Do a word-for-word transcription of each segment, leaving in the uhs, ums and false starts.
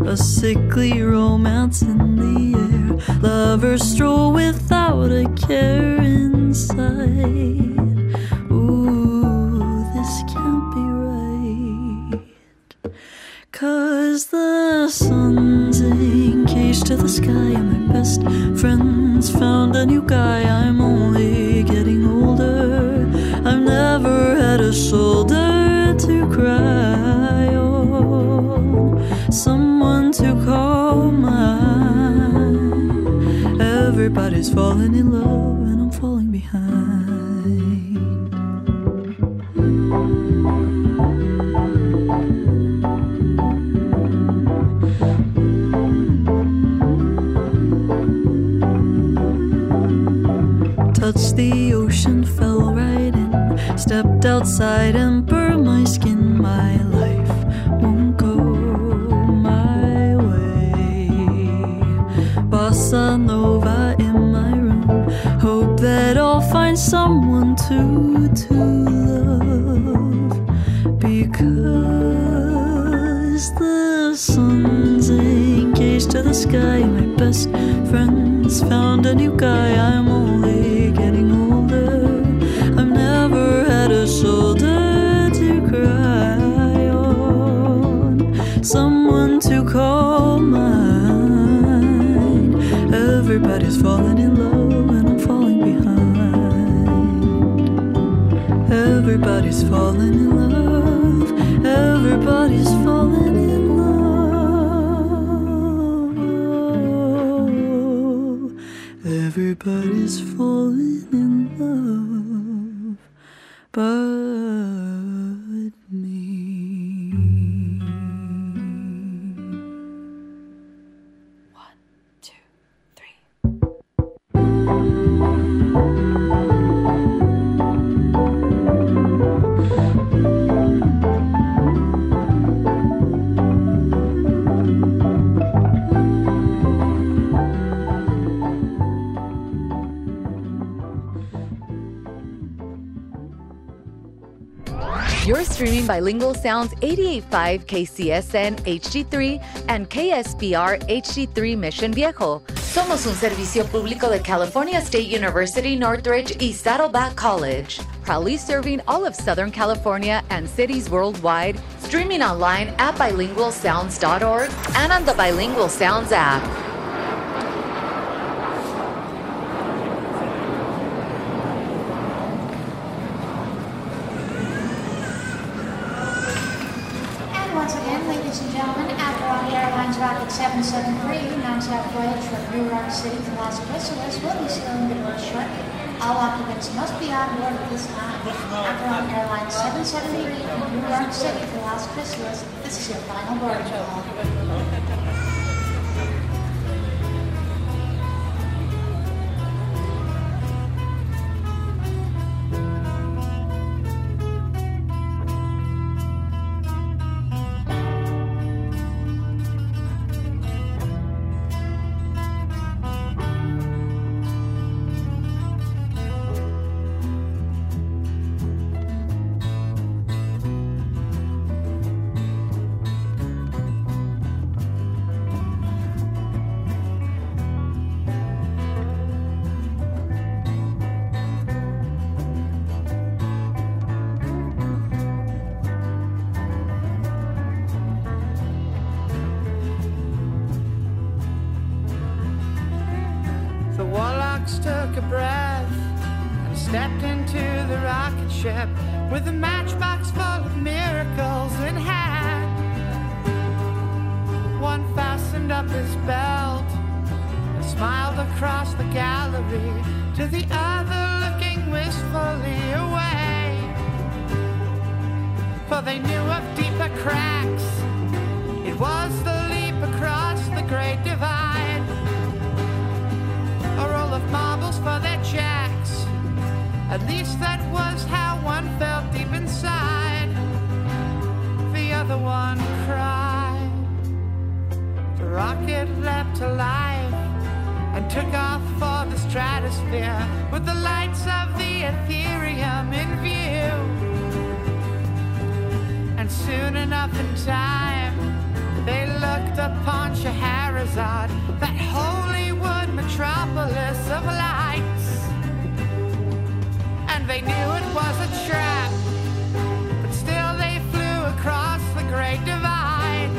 a sickly romance in the air. Lovers stroll without a care inside. Ooh, this can't be right. 'Cause the sun's engaged to the sky, and my best friend's found a new guy. I'm only getting older, I've never had a shoulder to cry on, someone to call mine. Everybody's falling in love and I'm falling behind. Touched the ocean, fell right in, stepped outside and burned my skin. My life won't go my way. Bossa Nova in my room, hope that I'll find someone to, to love. Because the sun's engaged to the sky, my best friend's found a new guy. I'm only getting older, I've never had a shoulder to cry on, someone to call mine. Everybody's falling in love and I'm falling behind. Everybody's falling in love, everybody's falling in love. Everybody's falling in love but me. One, two, three. You're streaming Bilingual Sounds eighty-eight point five K C S N H D three and K S B R H D three Mission Viejo. Somos un servicio público de California State University, Northridge y Saddleback College. Proudly serving all of Southern California and cities worldwide. Streaming online at bilingual sounds dot org and on the Bilingual Sounds app. Rocket seven seven three, non-stop voyage from New York City to Las Cruces will be sailing the door shortly. All occupants must be on board at this time. Avalon Airlines seven seven three from New York City to Las Cruces, this is your final boarding call. Took a breath and stepped into the rocket ship with a matchbox full of miracles in hand. One fastened up his belt and smiled across the gallery to the other, looking wistfully away. For they knew of deeper cracks. It was the leap across the great divide. A roll of marbles for their jacks. At least that was how one felt deep inside. The other one cried. The rocket leapt to life and took off for the stratosphere with the lights of the Ethereum in view. And soon enough in time, they looked upon they knew it was a trap, but still they flew across the Great Divide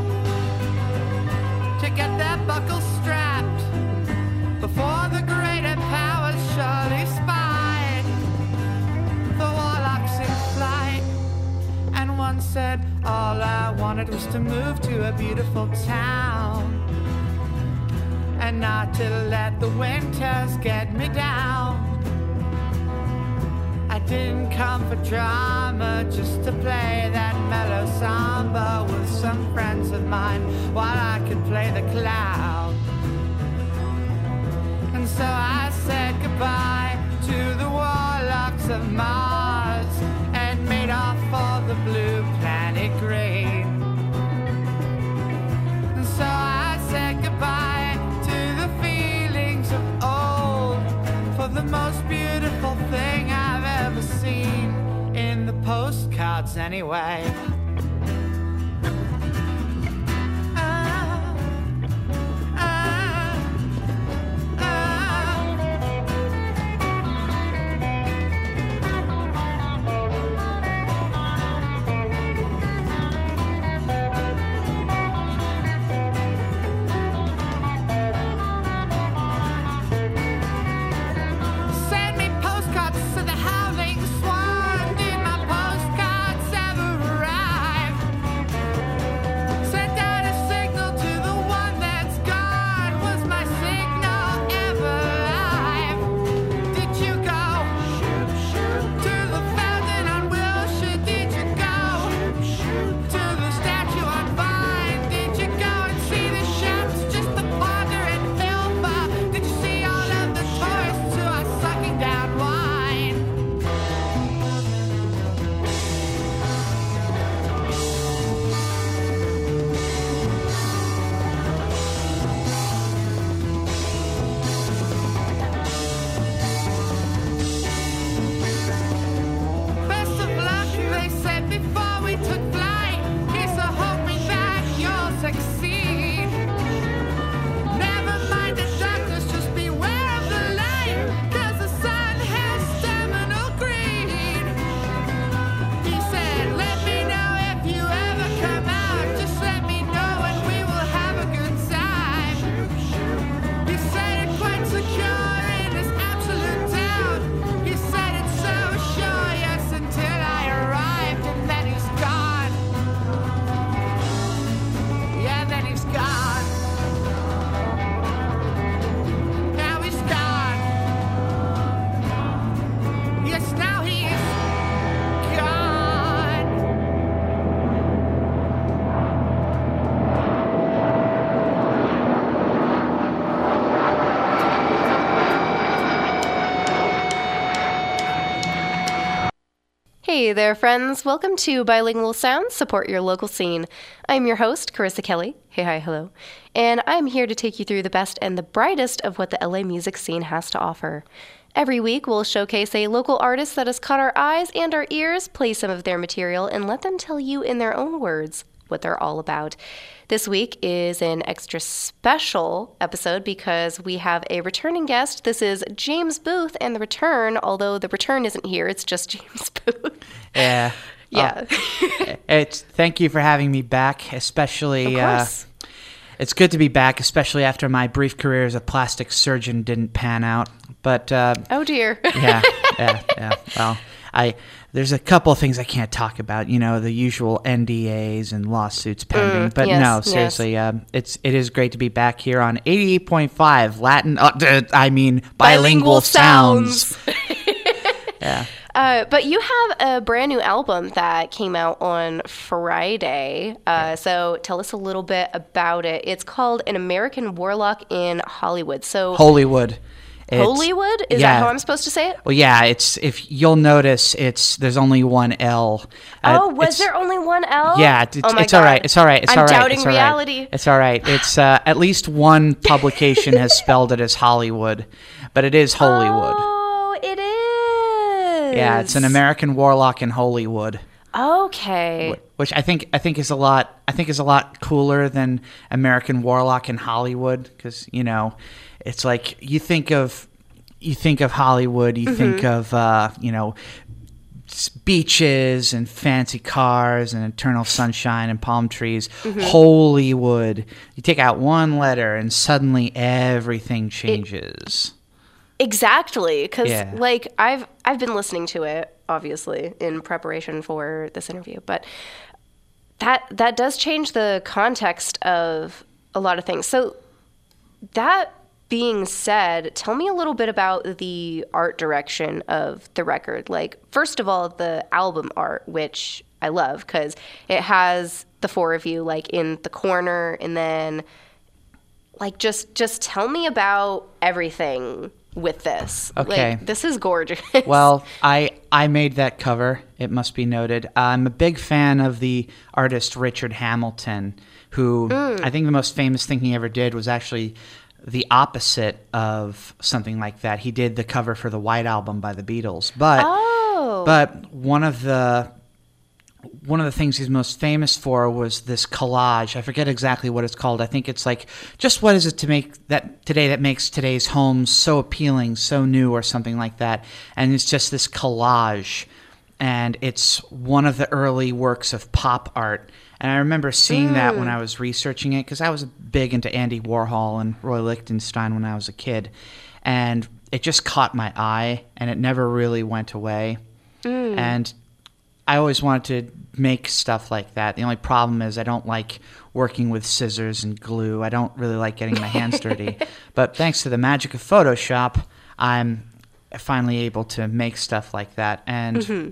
to get their buckles strapped before the greater powers surely spied the warlocks in flight. And one said, all I wanted was to move to a beautiful town and not to let the winters get me down. I didn't come for drama, just to play that mellow samba with some friends of mine while I could play the clown. And so I said goodbye to the warlocks of Mars and made off for the blue planet green. And so I said goodbye to the feelings of old, for the most beautiful thing I've ever seen, in the postcards anyway. Hey there, friends. Welcome to Bilingual Sounds, Support Your Local Scene. I'm your host, Carissa Kelly. Hey, hi, hello. And I'm here to take you through the best and the brightest of what the L A music scene has to offer. Every week, we'll showcase a local artist that has caught our eyes and our ears, play some of their material, and let them tell you in their own words what they're all about. This week is an extra special episode because we have a returning guest. This is James Booth and The Return, although The Return isn't here. It's just James Booth. Yeah. Yeah. Uh, it's thank you for having me back, especially Of course. Uh, it's good to be back, especially after my brief career as a plastic surgeon didn't pan out. But uh, oh dear. yeah, yeah, yeah. Well, I there's a couple of things I can't talk about. You know, the usual N D As and lawsuits pending. Mm, but yes, no, yes. seriously, um, it's it is great to be back here on eighty-eight point five Latin. Uh, d- I mean, bilingual, Bilingual sounds. sounds. Yeah. Uh, but you have a brand new album that came out on Friday. Uh, so tell us a little bit about it. It's called An American Warlock in Hollywood. So Hollywood. It's- Hollywood? Is yeah. that how I'm supposed to say it? Well, yeah, it's if you'll notice, it's there's only one L. Uh, Oh, was it's- there only one L? Yeah, it's, oh my it's all right. God. It's all right. It's I'm all right. doubting it's all right. reality. It's all right. It's uh, at least one publication has spelled it as Hollywood, but it is Hollywood. Oh, it is. Yeah, it's an American Warlock in Hollywood, Okay. which I think I think is a lot. I think is a lot cooler than American Warlock in Hollywood, because you know, it's like you think of you think of Hollywood, you mm-hmm. think of, uh, you know, beaches and fancy cars and eternal sunshine and palm trees. Mm-hmm. Holywood. You take out one letter and suddenly everything changes. It, exactly. Because, yeah. like, I've I've been listening to it, obviously, in preparation for this interview. But that that does change the context of a lot of things. So that being said, tell me a little bit about the art direction of the record. Like, first of all, the album art, which I love because it has the four of you like in the corner, and then like just just tell me about everything with this. Okay, like, this is gorgeous. Well, I I made that cover. It must be noted. I'm a big fan of the artist Richard Hamilton, who mm. I think the most famous thing he ever did was actually the opposite of something like that. He did the cover for the White Album by the Beatles. But oh. but one of the one of the things he's most famous for was this collage. I forget exactly what it's called. I think it's like, just what is it to make that today that makes today's homes so appealing, so new, or something like that. And it's just this collage. And it's one of the early works of pop art. And I remember seeing mm. that when I was researching it, because I was big into Andy Warhol and Roy Lichtenstein when I was a kid. And it just caught my eye, and it never really went away. Mm. And I always wanted to make stuff like that. The only problem is I don't like working with scissors and glue. I don't really like getting my hands dirty. But thanks to the magic of Photoshop, I'm finally able to make stuff like that. And mm-hmm.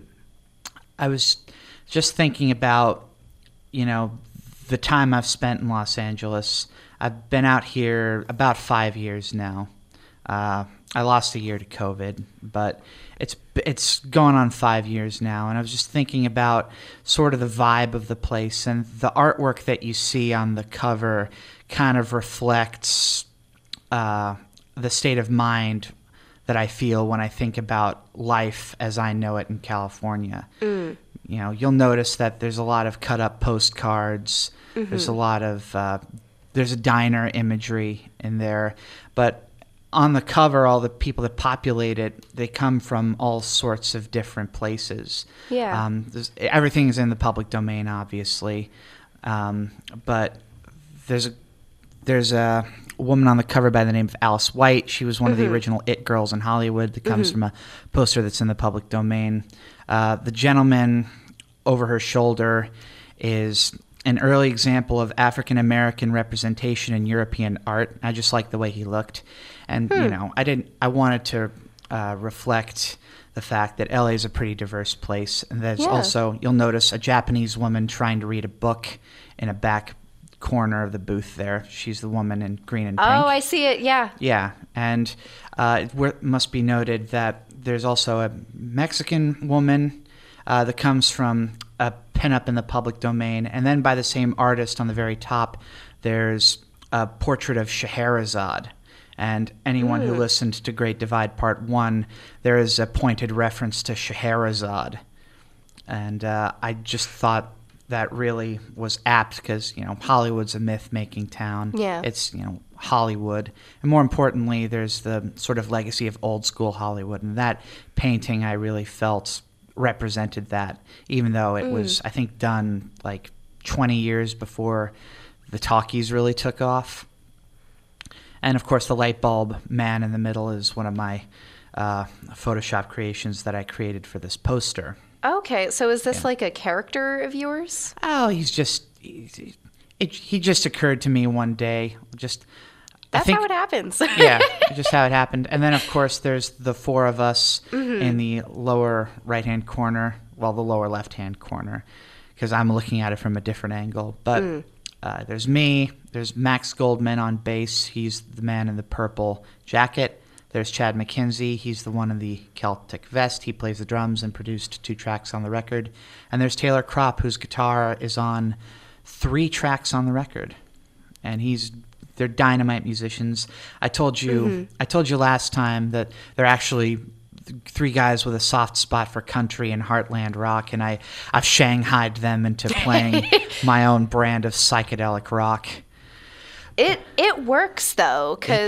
I was just thinking about, you know, the time I've spent in Los Angeles. I've been out here about five years now. Uh, I lost a year to COVID, but it's it's going on five years now. And I was just thinking about sort of the vibe of the place, and the artwork that you see on the cover kind of reflects uh, the state of mind that I feel when I think about life as I know it in California. Mm. You know, you'll notice that there's a lot of cut-up postcards. Mm-hmm. There's a lot of uh, there's a diner imagery in there, but on the cover, all the people that populate it, they come from all sorts of different places. Yeah. Um, everything is in the public domain, obviously, um, but there's a there's a woman on the cover by the name of Alice White. She was one mm-hmm. of the original It girls in Hollywood. That comes mm-hmm. from a poster that's in the public domain. Uh, the gentleman over her shoulder is an early example of African-American representation in European art. I just like the way he looked. And, hmm. you know, I didn't. I wanted to uh, reflect the fact that L A is a pretty diverse place. And there's yeah. also, you'll notice, a Japanese woman trying to read a book in a back corner of the booth there. She's the woman in green and pink. Oh, I see it, yeah. Yeah, and uh, it must be noted that there's also a Mexican woman uh, that comes from a pinup in the public domain. And then by the same artist on the very top, there's a portrait of Scheherazade. And anyone mm. who listened to Great Divide Part one, there is a pointed reference to Scheherazade. And uh, I just thought that really was apt because, you know, Hollywood's a myth-making town. Yeah. It's, you know, Hollywood. And more importantly, there's the sort of legacy of old-school Hollywood. And that painting, I really felt, represented that, even though it mm. was, I think, done like twenty years before the talkies really took off. And, of course, the light bulb man in the middle is one of my uh, Photoshop creations that I created for this poster. Okay, so is this yeah. like a character of yours? Oh, he's just... He, it, he just occurred to me one day. Just... That's I think, how it happens. Yeah, just how it happened. And then, of course, there's the four of us mm-hmm. in the lower right-hand corner, well, the lower left-hand corner, because I'm looking at it from a different angle. But mm. uh, there's me. There's Max Goldman on bass. He's the man in the purple jacket. There's Chad McKenzie. He's the one in the Celtic vest. He plays the drums and produced two tracks on the record. And there's Taylor Kropp, whose guitar is on three tracks on the record. And he's... They're dynamite musicians. I told you mm-hmm. I told you last time that they're actually three guys with a soft spot for country and heartland rock, and I, I've shanghaied them into playing my own brand of psychedelic rock. It it works, though, because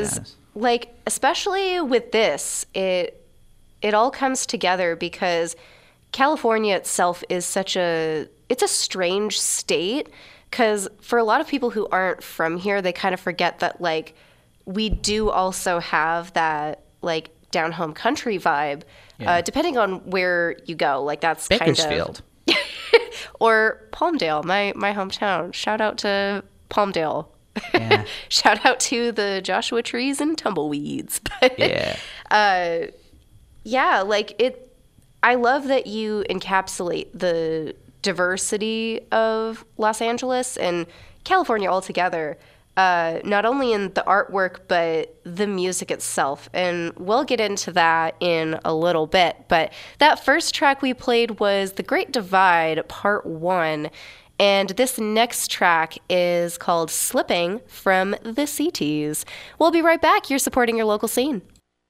like, especially with this, it it all comes together because California itself is such a, it's a strange state, because for a lot of people who aren't from here, they kind of forget that, like, we do also have that, like, down home country vibe, yeah. uh, depending on where you go. Like, that's Bakersfield. kind of... or Palmdale, my, my hometown. Shout out to Palmdale. Yeah. Shout out to the Joshua trees and tumbleweeds. But, yeah. Uh, yeah, like, it... I love that you encapsulate the diversity of Los Angeles and California altogether, uh, not only in the artwork, but the music itself. And we'll get into that in a little bit. But that first track we played was The Great Divide, Part One. And this next track is called Slipping from the C Ts. We'll be right back. You're supporting your local scene.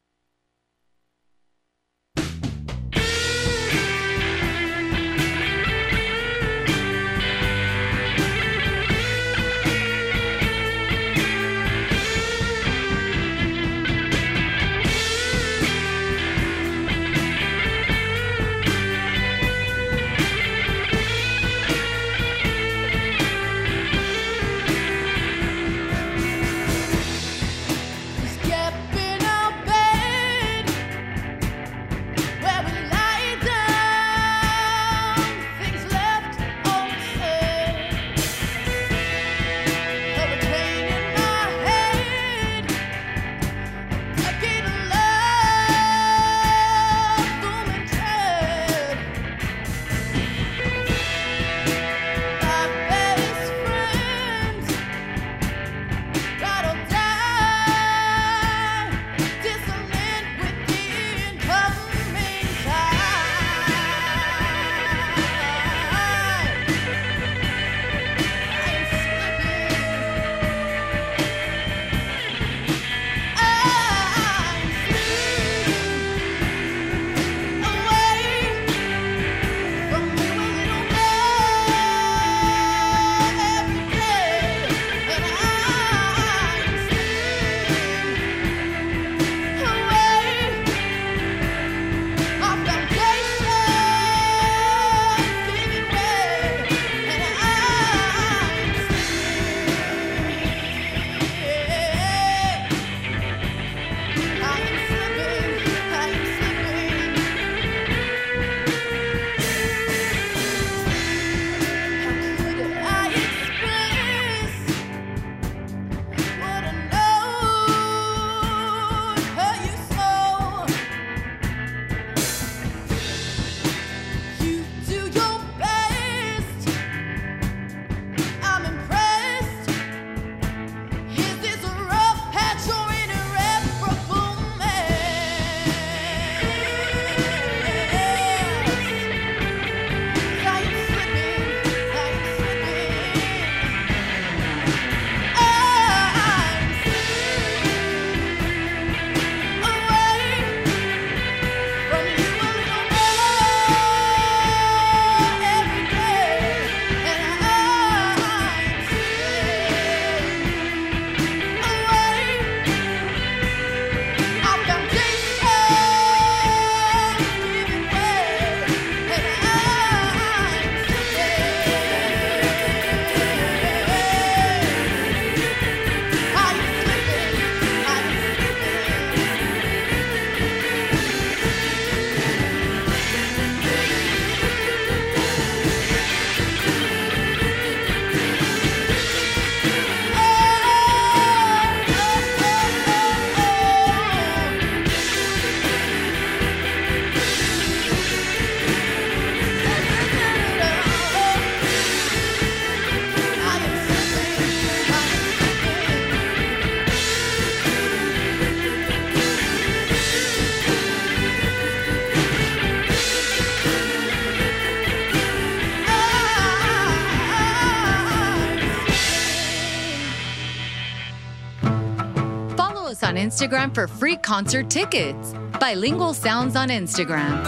On Instagram for free concert tickets. Bilingual Sounds on Instagram.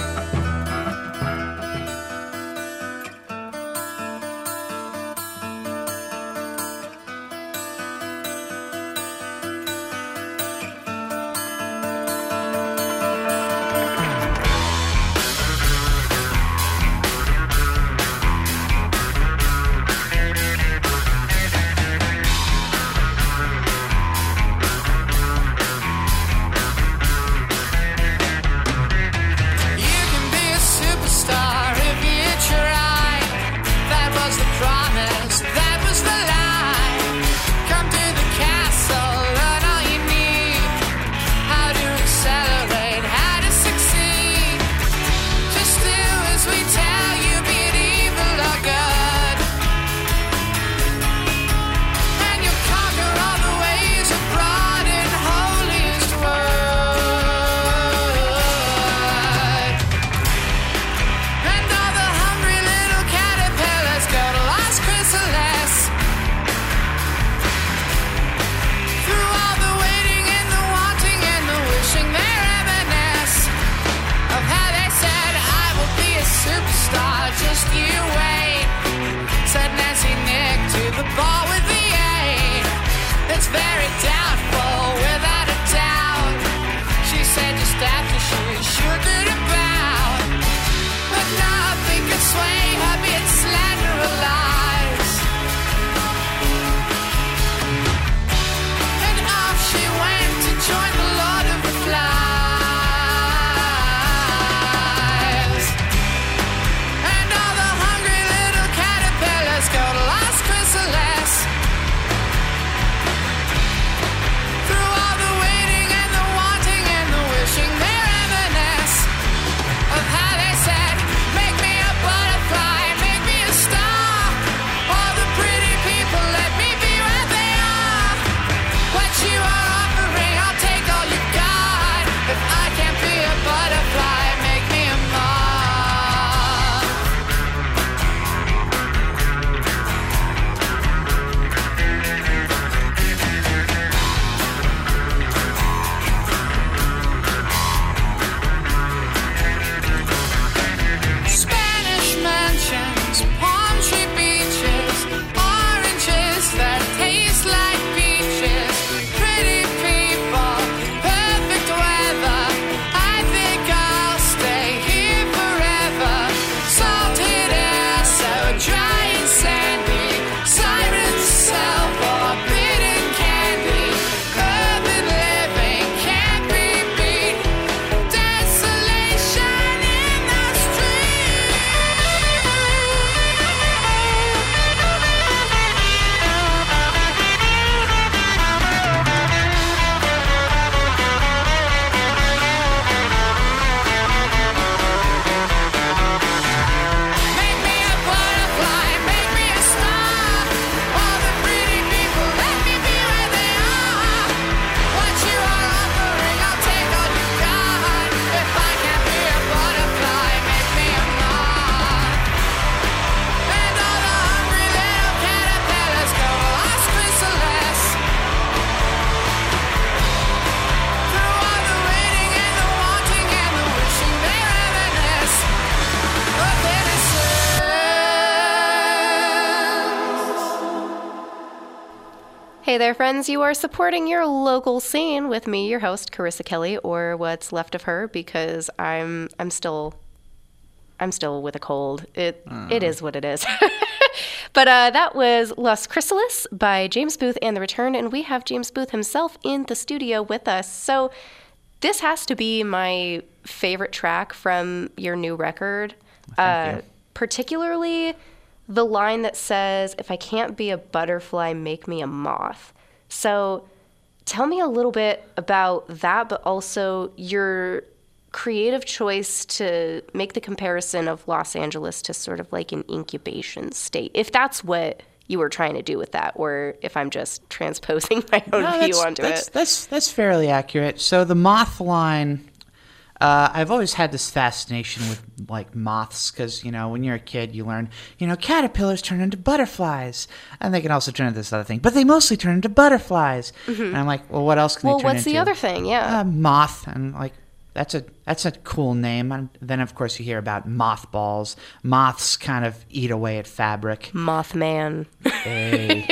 Hey there, friends. You are supporting your local scene with me, your host, Carissa Kelly, or what's left of her, because I'm I'm still I'm still with a cold. It uh. It is what it is. But uh, that was Las Chrysalis by James Booth and The Return, and we have James Booth himself in the studio with us. So this has to be my favorite track from your new record, Thank uh, you. particularly the line that says, "If I can't be a butterfly, make me a moth." So tell me a little bit about that, but also your creative choice to make the comparison of Los Angeles to sort of like an incubation state, if that's what you were trying to do with that, or if I'm just transposing my own No, view that's, onto that's, it. That's, that's fairly accurate. So the moth line, uh, I've always had this fascination with like moths because, you know, when you're a kid, you learn, you know, caterpillars turn into butterflies, and they can also turn into this other thing, but they mostly turn into butterflies. Mm-hmm. And I'm like, well, what else can well, they turn into? Well, what's the other thing? Yeah. Uh, moth. And like, That's a that's a cool name. And then, of course, you hear about mothballs. Moths kind of eat away at fabric. Mothman. Hey.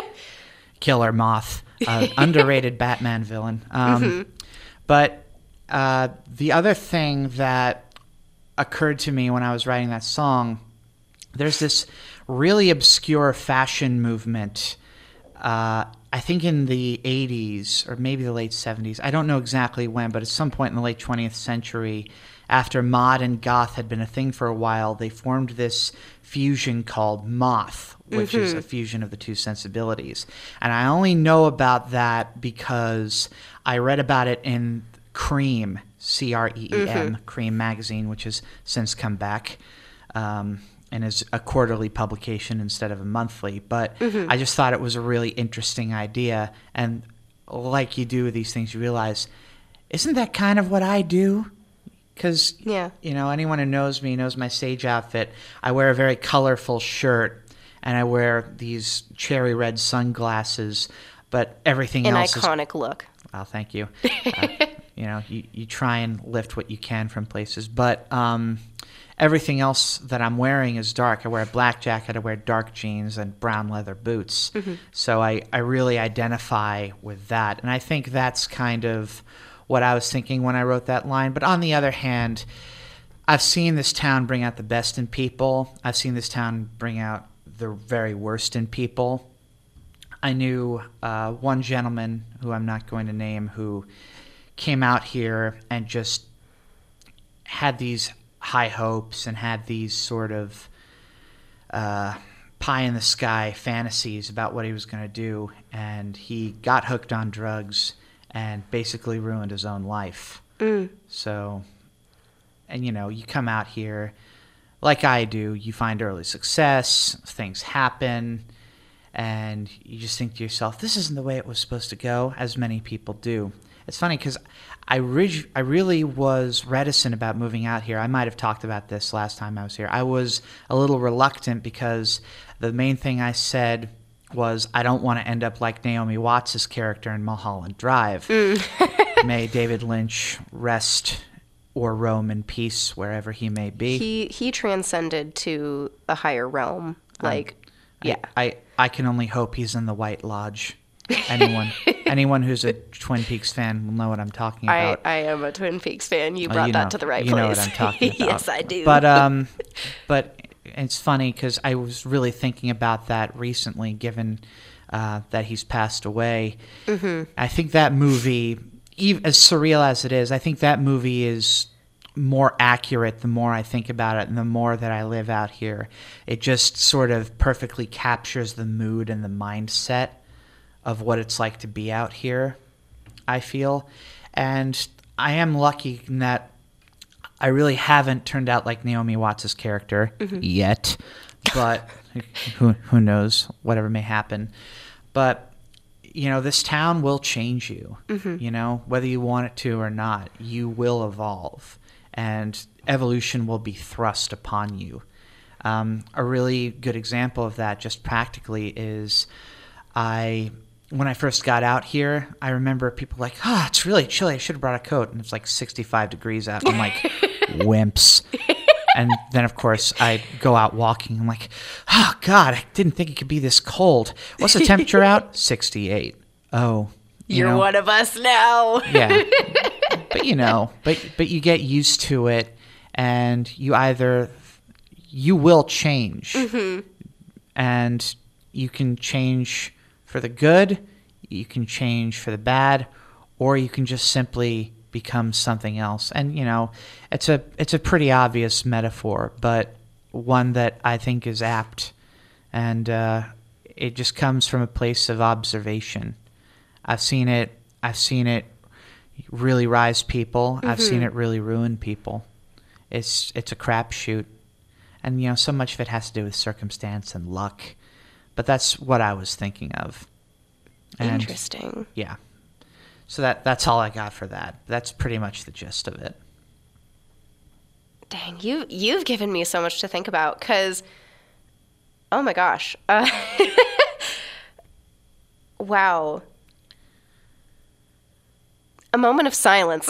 Killer Moth. Uh, underrated Batman villain. Um, mm-hmm. But uh, the other thing that occurred to me when I was writing that song, there's this really obscure fashion movement uh, I think in the eighties or maybe the late seventies, I don't know exactly when, but at some point in the late twentieth century, after mod and goth had been a thing for a while, they formed this fusion called moth, which mm-hmm. is a fusion of the two sensibilities. And I only know about that because I read about it in Cream, C R E E M, mm-hmm. Cream magazine, which has since come back. Um, and is a quarterly publication instead of a monthly. But mm-hmm. I just thought it was a really interesting idea. And like you do with these things, you realize, isn't that kind of what I do? Because, yeah. you know, anyone who knows me knows my stage outfit. I wear a very colorful shirt, and I wear these cherry red sunglasses, but everything An else is... An iconic look. Well, thank you. uh, you know, you, you try and lift what you can from places. But... Um, Everything else that I'm wearing is dark. I wear a black jacket, I wear dark jeans, and brown leather boots. Mm-hmm. So I, I really identify with that. And I think that's kind of what I was thinking when I wrote that line. But on the other hand, I've seen this town bring out the best in people. I've seen this town bring out the very worst in people. I knew uh, one gentleman, who I'm not going to name, who came out here and just had these high hopes and had these sort of uh, pie-in-the-sky fantasies about what he was going to do, and he got hooked on drugs and basically ruined his own life. Mm. So, and you know, you come out here like I do, you find early success, things happen, and you just think to yourself, this isn't the way it was supposed to go, as many people do. It's funny because I, re- I really was reticent about moving out here. I might have talked about this last time I was here. I was a little reluctant because the main thing I said was I don't want to end up like Naomi Watts' character in Mulholland Drive. Mm. May David Lynch rest or roam in peace wherever he may be. He he transcended to a higher realm. Like, um, yeah. I, I, I can only hope he's in the White Lodge. Anyone anyone who's a Twin Peaks fan will know what I'm talking about. I, I am a Twin Peaks fan. You brought oh, you that know, to the right you place. You know what I'm talking about. Yes, I do. But um, but it's funny because I was really thinking about that recently, given uh, that he's passed away. Mm-hmm. I think that movie, even as surreal as it is, I think that movie is more accurate the more I think about it and the more that I live out here. It just sort of perfectly captures the mood and the mindset of what it's like to be out here, I feel. And I am lucky in that I really haven't turned out like Naomi Watts' character mm-hmm. yet, but who who knows, whatever may happen. But, you know, this town will change you, mm-hmm. you know, whether you want it to or not, you will evolve, and evolution will be thrust upon you. Um, a really good example of that, just practically, is I... When I first got out here, I remember people like, oh, it's really chilly. I should have brought a coat. And it's like sixty-five degrees out. I'm like, wimps. And then, of course, I go out walking. I'm like, oh, God, I didn't think it could be this cold. What's the temperature out? sixty-eight. Oh, you You're know. one of us now. Yeah. But, you know, but but you get used to it, and you either, you will change. Mm-hmm. And you can change for the good, you can change for the bad, or you can just simply become something else. And, you know, it's a it's a pretty obvious metaphor, but one that I think is apt. And uh, it just comes from a place of observation. I've seen it. I've seen it really rise people. Mm-hmm. I've seen it really ruin people. It's it's a crapshoot, and you know, so much of it has to do with circumstance and luck. But that's what I was thinking of. And, interesting. Yeah. So that that's all I got for that. That's pretty much the gist of it. Dang, you you've given me so much to think about. Cause, oh my gosh, uh, wow. A moment of silence.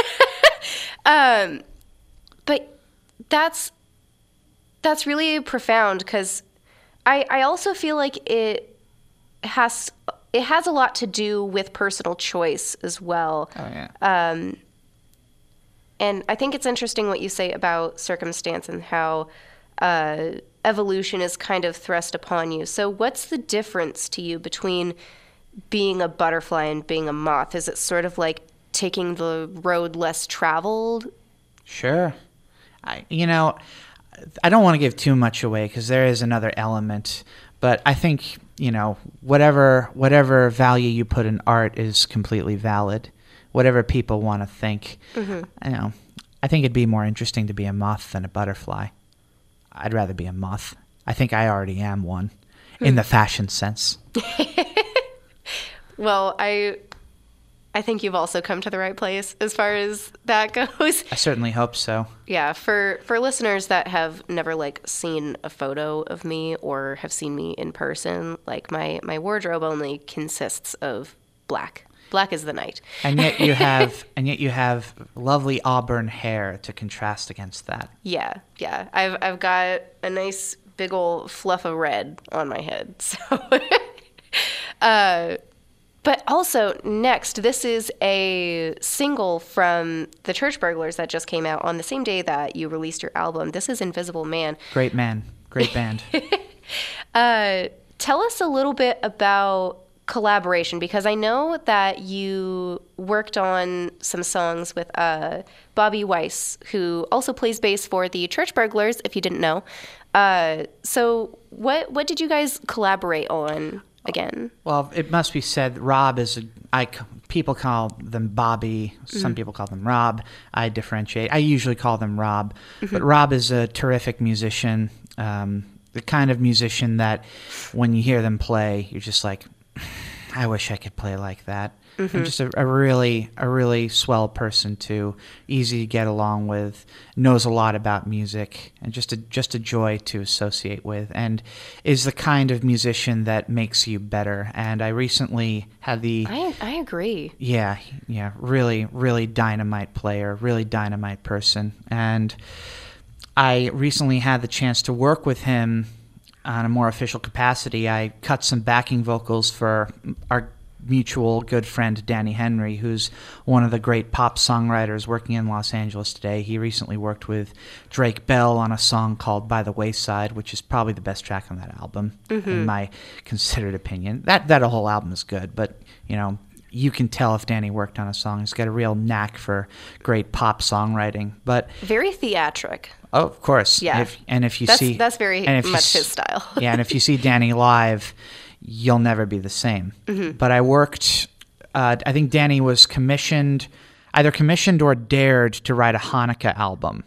um, but that's that's really profound because I I also feel like it has it has a lot to do with personal choice as well. Oh yeah. Um, and I think it's interesting what you say about circumstance and how uh, evolution is kind of thrust upon you. So what's the difference to you between being a butterfly and being a moth? Is it sort of like taking the road less traveled? Sure. I, you know, I don't want to give too much away because there is another element, but I think, you know, whatever whatever value you put in art is completely valid. Whatever people want to think. Mm-hmm. You know, I think it'd be more interesting to be a moth than a butterfly. I'd rather be a moth. I think I already am one, mm. in the fashion sense. Well, I I think you've also come to the right place as far as that goes. I certainly hope so. Yeah, for, for listeners that have never like seen a photo of me or have seen me in person, like my, my wardrobe only consists of black. Black is the night. And yet you have and yet you have lovely auburn hair to contrast against that. Yeah, yeah. I've I've got a nice big old fluff of red on my head. So uh But also, next, this is a single from the Church Burglars that just came out on the same day that you released your album. This is Invisible Man. Great man. Great band. uh, tell us a little bit about collaboration, because I know that you worked on some songs with uh, Bobby Weiss, who also plays bass for the Church Burglars, if you didn't know. Uh, so what what did you guys collaborate on? Again. Well, it must be said, Rob is a, I, people call them Bobby. Some mm-hmm. people call them Rob. I differentiate. I usually call them Rob. Mm-hmm. But Rob is a terrific musician, um, the kind of musician that when you hear them play, you're just like, I wish I could play like that. Mm-hmm. And just a, a really, a really swell person too, easy to get along with, knows a lot about music, and just a just a joy to associate with, and is the kind of musician that makes you better. And I recently had the I I agree. Yeah, yeah, really, really dynamite player, really dynamite person, and I recently had the chance to work with him on a more official capacity. I cut some backing vocals for our mutual good friend Danny Henry, who's one of the great pop songwriters working in Los Angeles today. He recently worked with Drake Bell on a song called By the Wayside, which is probably the best track on that album, mm-hmm. in my considered opinion. That that whole album is good, but you know, you can tell if Danny worked on a song. He's got a real knack for great pop songwriting. But very theatric. Oh, of course. Yeah. If, and if you that's, see, that's very and if much you, his style. Yeah, and if you see Danny live, you'll never be the same. Mm-hmm. But I worked. Uh, I think Danny was commissioned, either commissioned or dared to write a Hanukkah album,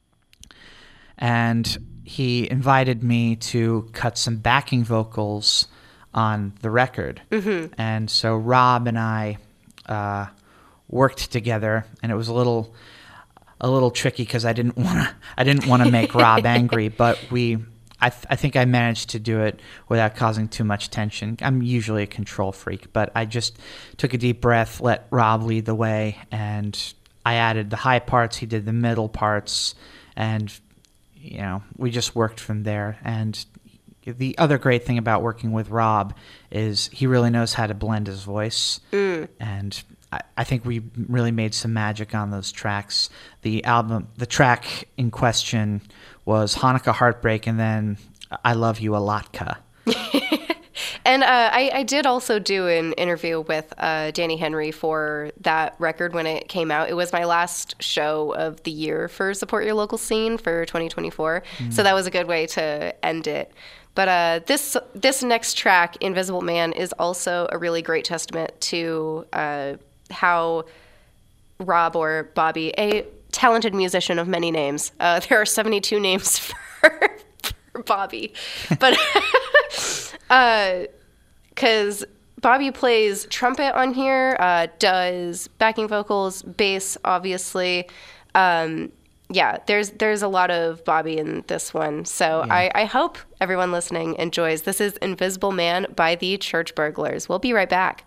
and he invited me to cut some backing vocals on the record. Mm-hmm. And so Rob and I uh, worked together, and it was a little. A little tricky because I didn't want to. I didn't want to make Rob angry, but we. I, th- I think I managed to do it without causing too much tension. I'm usually a control freak, but I just took a deep breath, let Rob lead the way, and I added the high parts. He did the middle parts, and you know, we just worked from there. And the other great thing about working with Rob is he really knows how to blend his voice. Mm. And I, I think we really made some magic on those tracks. The album, the track in question was Hanukkah Heartbreak, and then I Love You a Lotka. And uh, I, I did also do an interview with uh, Danny Henry for that record when it came out. It was my last show of the year for Support Your Local Scene for twenty twenty-four. Mm. So that was a good way to end it. But uh, this this next track, Invisible Man, is also a really great testament to uh, how Rob, or Bobby, a talented musician of many names. Uh, there are seventy-two names for, for Bobby. But because uh, Bobby plays trumpet on here, uh, does backing vocals, bass, obviously. Um, yeah, there's there's a lot of Bobby in this one. So yeah. I, I hope everyone listening enjoys. This is Invisible Man by the Church Burglars. We'll be right back.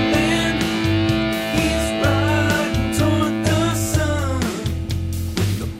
He's riding toward the sun.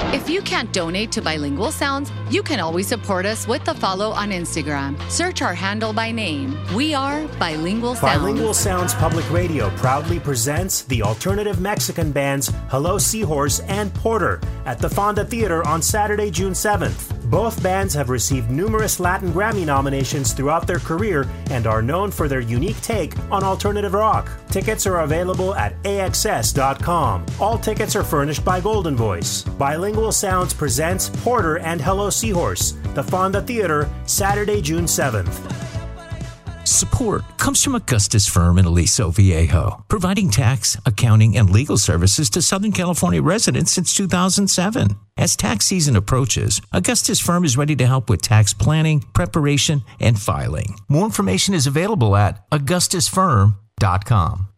If you can't donate to Bilingual Sounds, you can always support us with a follow on Instagram. Search our handle by name. We are Bilingual Sounds. Bilingual Sounds Public Radio proudly presents the alternative Mexican bands Hello Seahorse and Porter at the Fonda Theater on Saturday, June seventh. Both bands have received numerous Latin Grammy nominations throughout their career and are known for their unique take on alternative rock. Tickets are available at A X S dot com. All tickets are furnished by Golden Voice. Bilingual Sounds presents Porter and Hello Seahorse, the Fonda Theater, Saturday, June seventh. Support comes from Augustus Firm in Aliso Viejo, providing tax, accounting, and legal services to Southern California residents since two thousand seven. As tax season approaches, Augustus Firm is ready to help with tax planning, preparation, and filing. More information is available at augustus firm dot com.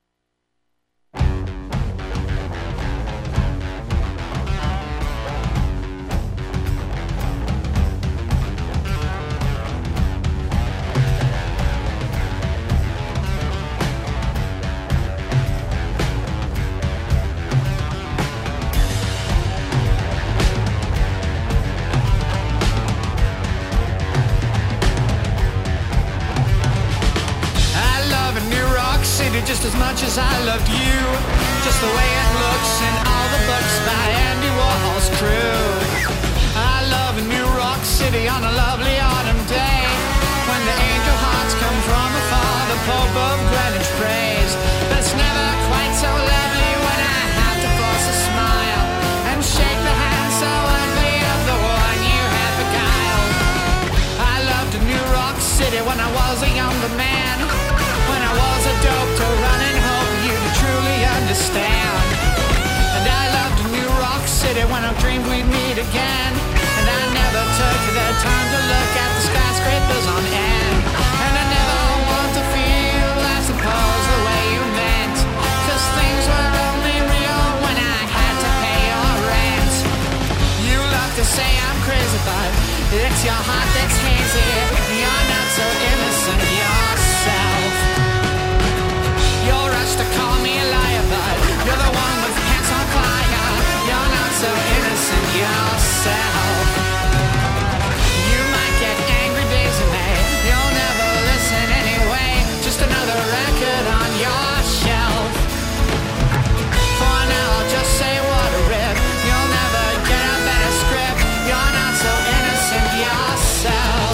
Just as much as I loved you, just the way it looks in all the books by Andy Warhol's crew. I love a New Rock City on a lovely autumn day, when the angel hearts come from afar, the Pope of Greenwich prays. But it's never quite so lovely when I have to force a smile and shake the hand so ugly of the one you had beguiled. I loved a New Rock City when I was a younger man, when I was a dope to run and hope you'd truly understand. And I loved a New Rock City when I dreamed we'd meet again, and I never took the time to look at the skyscrapers on end. And I never want to feel, I suppose, the way you meant, 'cause things were only real when I had to pay your rent. You love to say I'm crazy, but it's your heart that's hazy. You're not so innocent yourself. You're rushed to call me a liar, but you're the one with pants on fire. You're not so innocent yourself. You might get angry days in May, you'll never listen anyway. Just another record on your shelf. For now, I'll just say what a rip. You'll never get a better script. You're not so innocent yourself.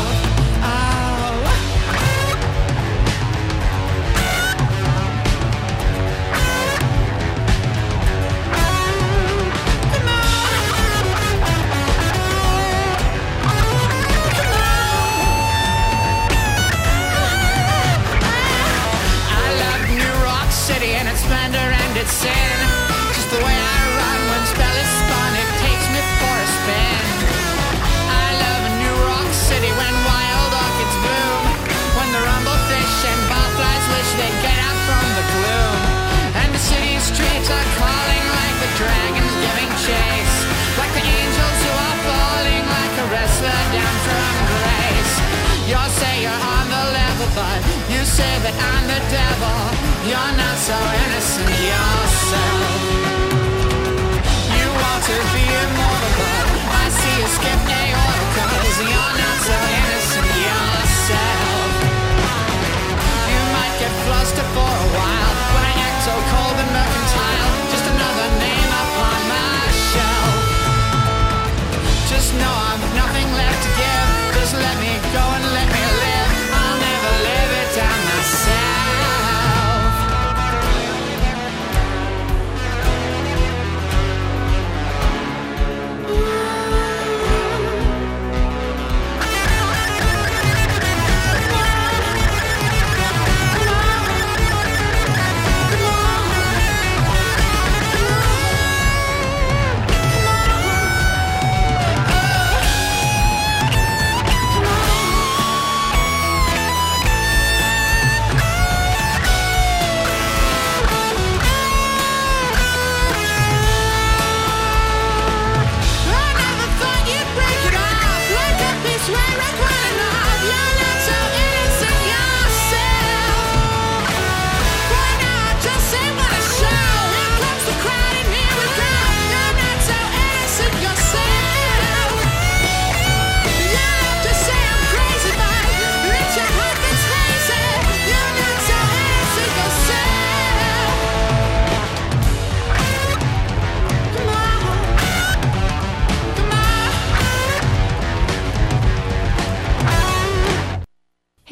And its splendor and its sin, just the way I run when spell is spun, it takes me for a spin. I love a New Rock City when wild orchids bloom, when the rumblefish and barflies wish they'd get out from the gloom, and the city streets are calling like the dragons giving chase, like the angels who are falling like a wrestler down from grace. You say you're on the level, but you say that I'm the devil. You're not so innocent yourself. You want to be immortal, but I see you skip aorta, 'cause you're not so innocent yourself. You might get flustered for a while when I act so cold and mercantile, just another name upon my shelf. Just know I've nothing left to give, just let me go and let me live. I'll never live it down myself.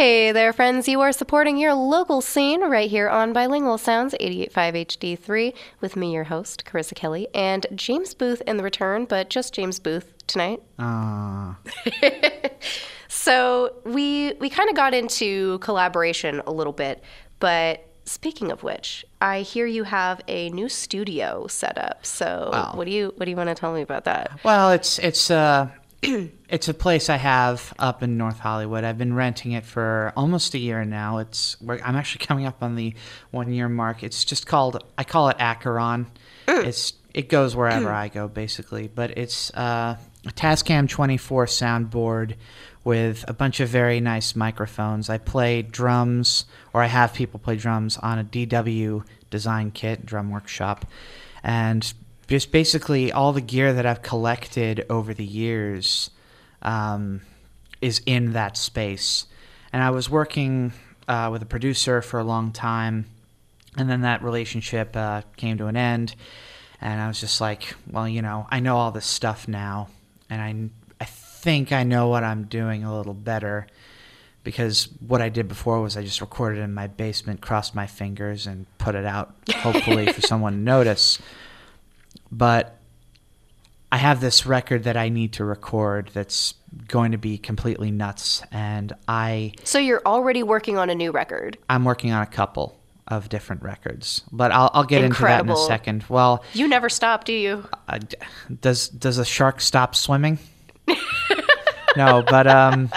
Hey there, friends. You are supporting your local scene right here on Bilingual Sounds eighty-eight point five H D three with me, your host, Carissa Kelly, and James Booth in the return, but just James Booth tonight. Ah. So we we kind of got into collaboration a little bit, but speaking of which, I hear you have a new studio set up. So Wow. what do you what do you want to tell me about that? Well, it's it's uh it's a place I have up in North Hollywood. I've been renting it for almost a year now. It's we're- I'm actually coming up on the one year mark. It's just called I call it Acheron. It's it goes wherever I go basically, but it's uh, a Tascam twenty-four soundboard with a bunch of very nice microphones. I play drums, or I have people play drums on a D W design kit, drum workshop, and just basically all the gear that I've collected over the years um, is in that space. And I was working uh, with a producer for a long time, and then that relationship uh, came to an end, and I was just like, well, you know, I know all this stuff now, and I, I think I know what I'm doing a little better, because what I did before was I just recorded in my basement, crossed my fingers, and put it out, hopefully for someone to notice. But I have this record that I need to record that's going to be completely nuts, and I... So you're already working on a new record. I'm working on a couple of different records, but I'll, I'll get Incredible. into that in a second. Well, You never stop, do you? uh, does does a shark stop swimming? No, but um,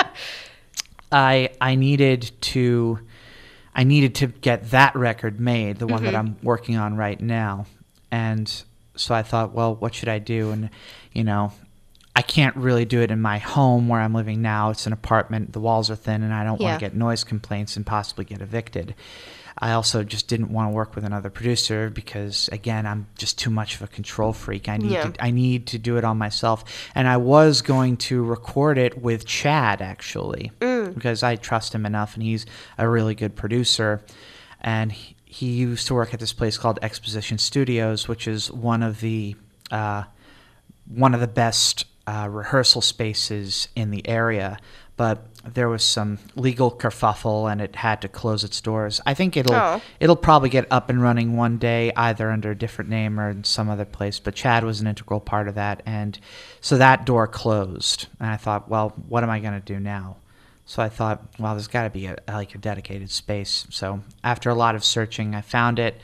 I I needed to I needed to get that record made, the one that I'm working on right now, and so I thought, well, what should I do? And you know, I can't really do it in my home where I'm living now. It's an apartment. The walls are thin, and I don't Yeah. want to get noise complaints and possibly get evicted. I also just didn't want to work with another producer because, again, I'm just too much of a control freak. I need Yeah. to, I need to do it all myself. And I was going to record it with Chad, actually, because I trust him enough, and he's a really good producer. And he, he used to work at this place called Exposition Studios, which is one of the uh, one of the best uh, rehearsal spaces in the area. But there was some legal kerfuffle, and it had to close its doors. I think it'll Oh. it'll probably get up and running one day, either under a different name or in some other place. But Chad was an integral part of that, and so that door closed. And I thought, well, what am I going to do now? So I thought, well, there's got to be a, like a dedicated space. So after a lot of searching, I found it.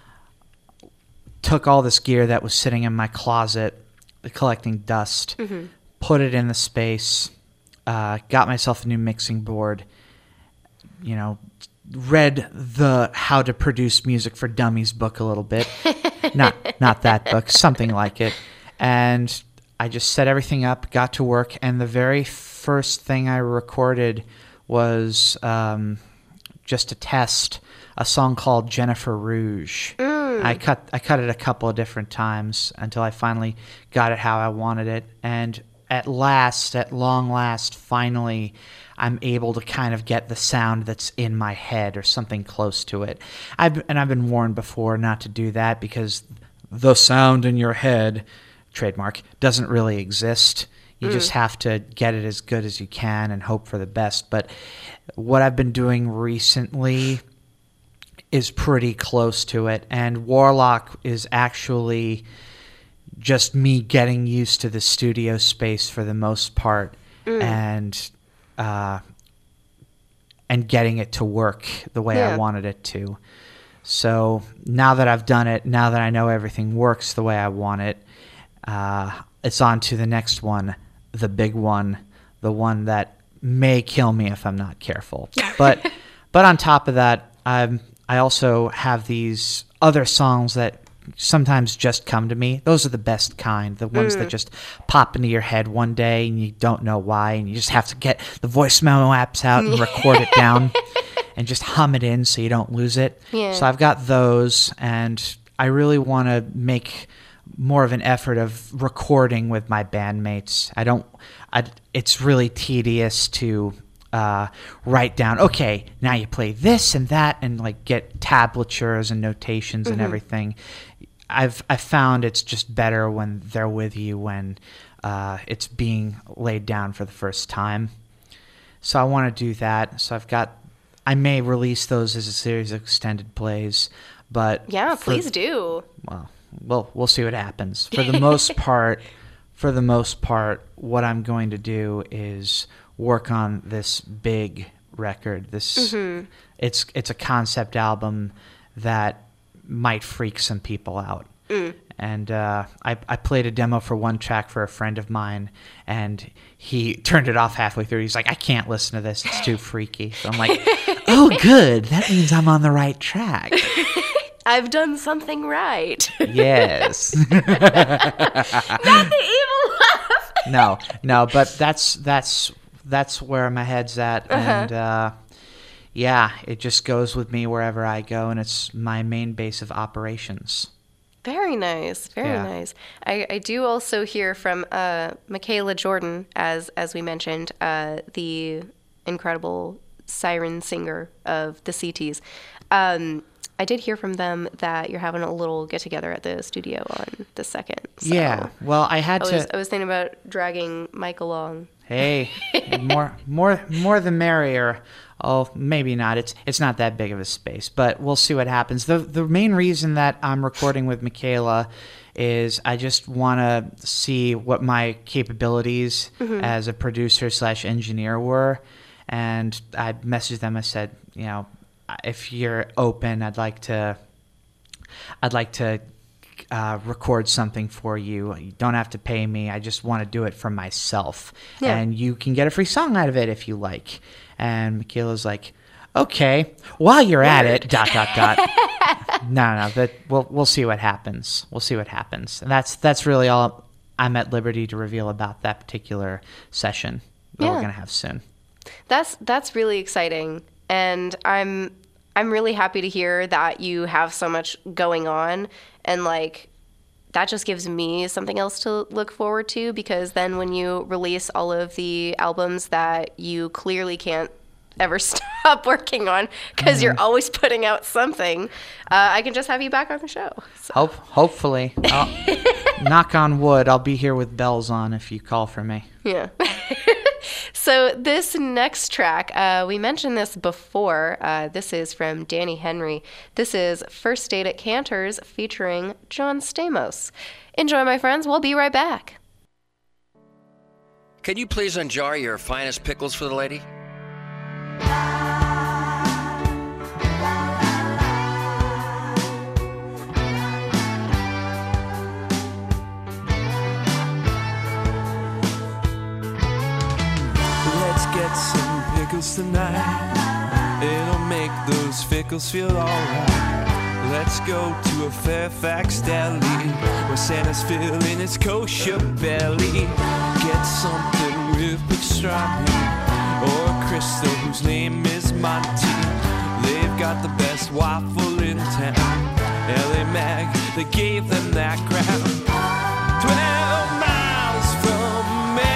Took all this gear that was sitting in my closet, collecting dust, put it in the space. Uh, got myself a new mixing board, you know, read the How to Produce Music for Dummies book a little bit. not not that book, something like it. And I just set everything up, got to work, and the very first thing I recorded was um, just a test, a song called Jennifer Rouge. I cut I cut it a couple of different times until I finally got it how I wanted it. And at last, at long last, finally, I'm able to kind of get the sound that's in my head or something close to it. I've, and I've been warned before not to do that because the sound in your head, trademark, doesn't really exist. You just have to get it as good as you can and hope for the best. But what I've been doing recently is pretty close to it. And Warlock is actually just me getting used to the studio space for the most part, and uh, and getting it to work the way I Yeah. wanted it to. So now that I've done it, now that I know everything works the way I want it, uh, it's on to the next one, the big one, the one that may kill me if I'm not careful. But but on top of that, I'm, I also have these other songs that sometimes just come to me. Those are the best kind, the ones that just pop into your head one day and you don't know why, and you just have to get the voice memo apps out and record it down and just hum it in so you don't lose it. Yeah. So I've got those, and I really want to make more of an effort of recording with my bandmates. I don't I, it's really tedious to uh, write down, okay, now you play this and that, and like get tablatures and notations and everything. I've I found it's just better when they're with you, when uh, it's being laid down for the first time. so I want to do that. So I've got, I may release those as a series of extended plays, but yeah, for, please do. Well, we'll we'll see what happens. For the most part, for the most part, what I'm going to do is work on this big record. This mm-hmm. it's it's a concept album that might freak some people out. Mm. And uh, I, I played a demo for one track for a friend of mine, and he turned it off halfway through. He's like, I can't listen to this. It's too freaky. So I'm like, oh, good. That means I'm on the right track. I've done something right. Yes. Not the evil laugh. No, no, but that's that's that's where my head's at. Uh-huh. And uh, yeah, it just goes with me wherever I go, and it's my main base of operations. Very nice, very yeah. nice. I, I do also hear from uh, Michaela Jordan, as as we mentioned, uh, the incredible siren singer of the C Ts. Um, I did hear from them that you're having a little get together at the studio on the second. So yeah, well, I had I to. Was, I was thinking about dragging Mike along. Hey, more more more the merrier. Oh, maybe not. It's it's not that big of a space, but we'll see what happens. The the main reason that I'm recording with Michaela is I just want to see what my capabilities mm-hmm. as a producer slash engineer were, and I messaged them. I said, you know, if you're open, I'd like to, I'd like to uh, record something for you. You don't have to pay me. I just want to do it for myself, yeah. and you can get a free song out of it if you like. And Michaela's like, okay, while you're at it, dot, dot, dot. no, no, but we'll we'll see what happens. We'll see what happens. And that's that's really all I'm at liberty to reveal about that particular session that yeah. we're going to have soon. That's that's really exciting. And I'm I'm really happy to hear that you have so much going on, and like that just gives me something else to look forward to, because then when you release all of the albums that you clearly can't ever stop working on because mm-hmm. you're always putting out something, uh, I can just have you back on the show. So. Hope, hopefully. Knock on wood, I'll be here with bells on if you call for me. Yeah. So this next track, uh, we mentioned this before. Uh, this is from Danny Henry. This is First Date at Cantor's featuring John Stamos. Enjoy, my friends. We'll be right back. Can you please unjar your finest pickles for the lady? Get some pickles tonight. It'll make those pickles feel alright. Let's go to a Fairfax deli where Santa's filling his kosher belly. Get something with pastrami or Crystal, whose name is Monty. They've got the best waffle in town. L A Mag, they gave them that crown. Twelve miles from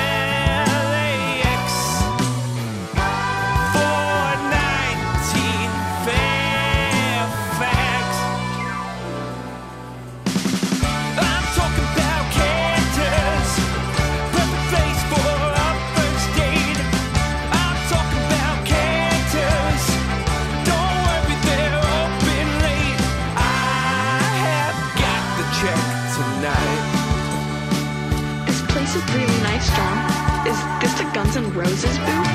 Guns N' Roses booth?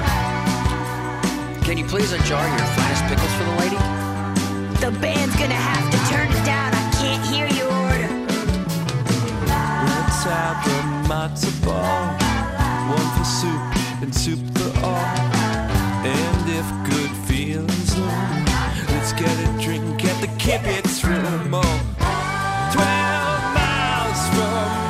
Can you please unjar your finest pickles for the lady? The band's gonna have to turn it down. I can't hear your order. Let's have a matzo ball. One for soup and soup for all. And if good feelings low, let's get a drink at the Kibitz Room. Oh, twelve miles from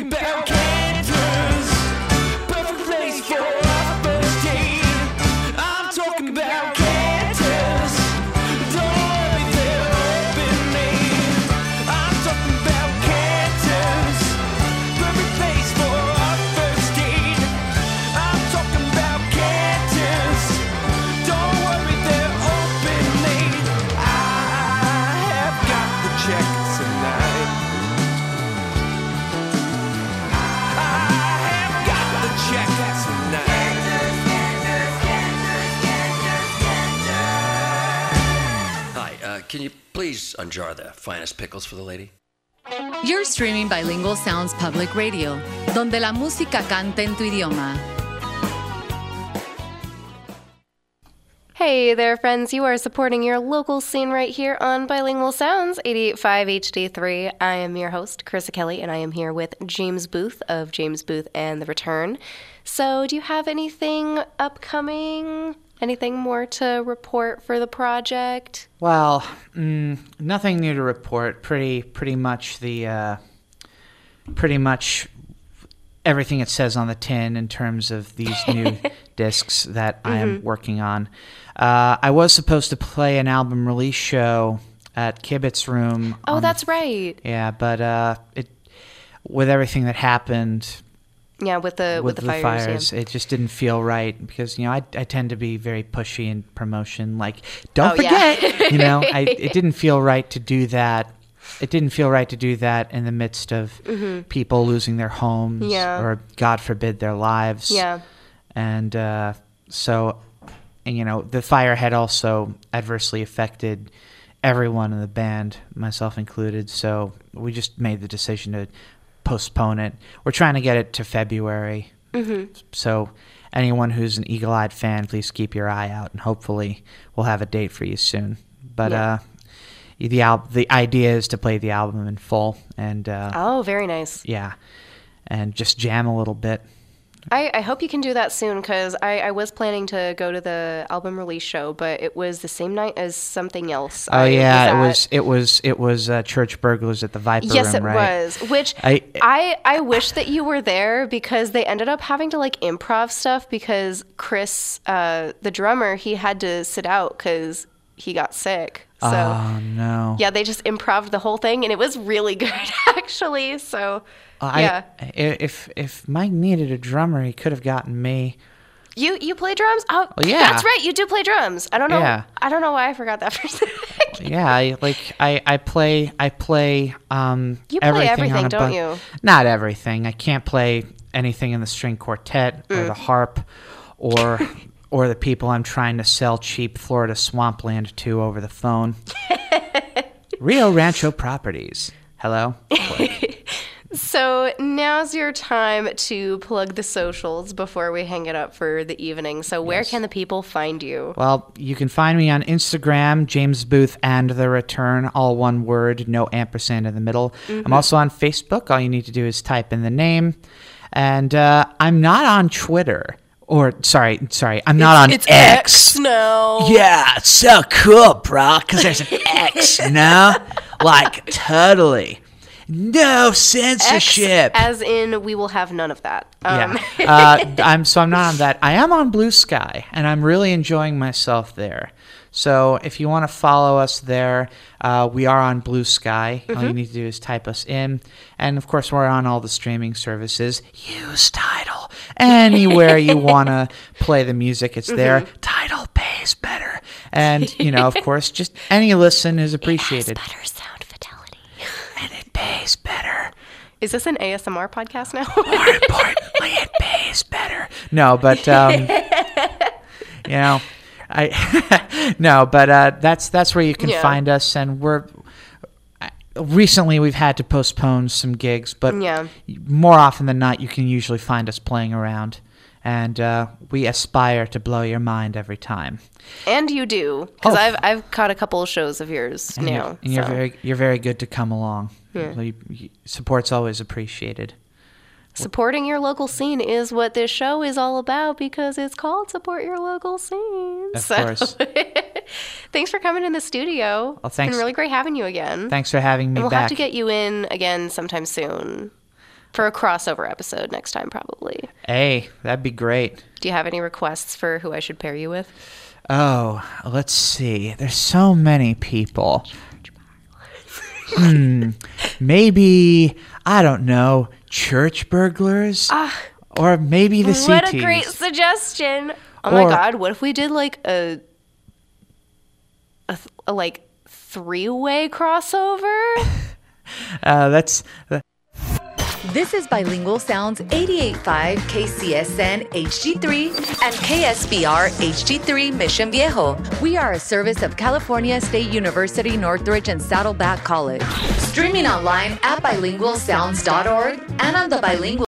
talking about cactus, perfect place for our first date. I'm talking about cactus, don't worry, they're open made. I'm talking about cactus, perfect place for our first date. I'm talking about cactus, don't worry, they're open made. I have got the check tonight. I have got the check tonight. Hi, uh, can you please unjar the finest pickles for the lady? You're streaming Bilingual Sounds Public Radio, donde la música canta en tu idioma. Hey there, friends. You are supporting your local scene right here on Bilingual Sounds, eighty-eight point five H D three. I am your host, Carissa Kelly, and I am here with James Booth of James Booth and The Return. So, do you have anything upcoming? Anything more to report for the project? Well, mm, nothing new to report. Pretty, pretty much the, uh, pretty much everything it says on the tin in terms of these new discs that I am working on. Uh, I was supposed to play an album release show at Kibitz Room. Oh, on that's the, right. Yeah, but uh, it with everything that happened. Yeah, with the with, with the, the fires, fires yeah. it just didn't feel right because you know I, I tend to be very pushy in promotion. Like, don't Oh, forget, yeah. you know, I, it didn't feel right to do that. It didn't feel right to do that in the midst of people losing their homes Yeah. or, God forbid, their lives. Yeah. And uh, so, and, you know, the fire had also adversely affected everyone in the band, myself included. So we just made the decision to postpone it. We're trying to get it to February. Mm-hmm. So anyone who's an eagle-eyed fan, please keep your eye out, and hopefully we'll have a date for you soon. But Yeah. uh, the al- the idea is to play the album in full, and uh, Oh, very nice. yeah, and just jam a little bit. I, I hope you can do that soon because I, I was planning to go to the album release show, but it was the same night as something else. Oh I yeah, it at. was it was it was uh, Church Burglars at the Viper Yes, Room, it right? was. Which I- I, I wish that you were there because they ended up having to like improv stuff because Chris, uh, the drummer, he had to sit out because he got sick. So Oh no. yeah, they just improved the whole thing and it was really good actually. So Uh, yeah. I, if if Mike needed a drummer, he could have gotten me. You you play drums? Oh, Oh, yeah. that's right. You do play drums. I don't know. Yeah. I don't know why I forgot that for a second. Yeah, I, like I, I play I play um You play everything, everything, on a don't bu- you? Not everything. I can't play anything in the string quartet Mm. or the harp or or the people I'm trying to sell cheap Florida swampland to over the phone. Rio Rancho Properties. Hello. So now's your time to plug the socials before we hang it up for the evening. So where can the people find you? Well, you can find me on Instagram, James Booth and The Return, all one word, no ampersand in the middle. I'm also on Facebook. All you need to do is type in the name. And uh, I'm not on Twitter. Or, sorry, sorry, I'm not on It's X. X now. Yeah, it's so cool, bro, because there's an X, you know? Like, totally. No X, censorship. as in we will have none of that. Um, Yeah. uh, I'm so I'm not on that. I am on Blue Sky, and I'm really enjoying myself there. So if you want to follow us there, uh, we are on Blue Sky. All you need to do is type us in, and of course we're on all the streaming services. Use Tidal anywhere you want to play the music. It's there. Tidal pays better, and you know, of course, just any listen is appreciated. better sound fidelity. And it pays better. Is this an A S M R podcast now? More importantly, it pays better. No, but um, you know, I no, but uh, that's that's where you can Yeah. find us, and we're recently we've had to postpone some gigs, but Yeah. more often than not, you can usually find us playing around, and uh, we aspire to blow your mind every time. And you do, because Oh. I've I've caught a couple of shows of yours And, now. you're, and you're so. very you're very good to come along. Yeah. You- you- support's always appreciated. Supporting your local scene is what this show is all about because it's called Support Your Local Scene. Of So- course. Thanks for coming in the studio. Well, It's thanks. been really great having you again. Thanks for having me and we'll back. have to get you in again sometime soon. For a crossover episode next time, probably. Hey, that'd be great. Do you have any requests for who I should pair you with? Oh, let's see. There's so many people. hmm. Maybe, I don't know, church burglars? Ah, or maybe the C Ts. What a great suggestion. Oh Or- my God, what if we did like a, a, a like three-way crossover? Uh, that's... Uh, This is Bilingual Sounds eighty-eight point five K C S N H G three and K S B R H G three Mission Viejo. We are a service of California State University Northridge and Saddleback College. Streaming online at bilingual sounds dot org and on the Bilingual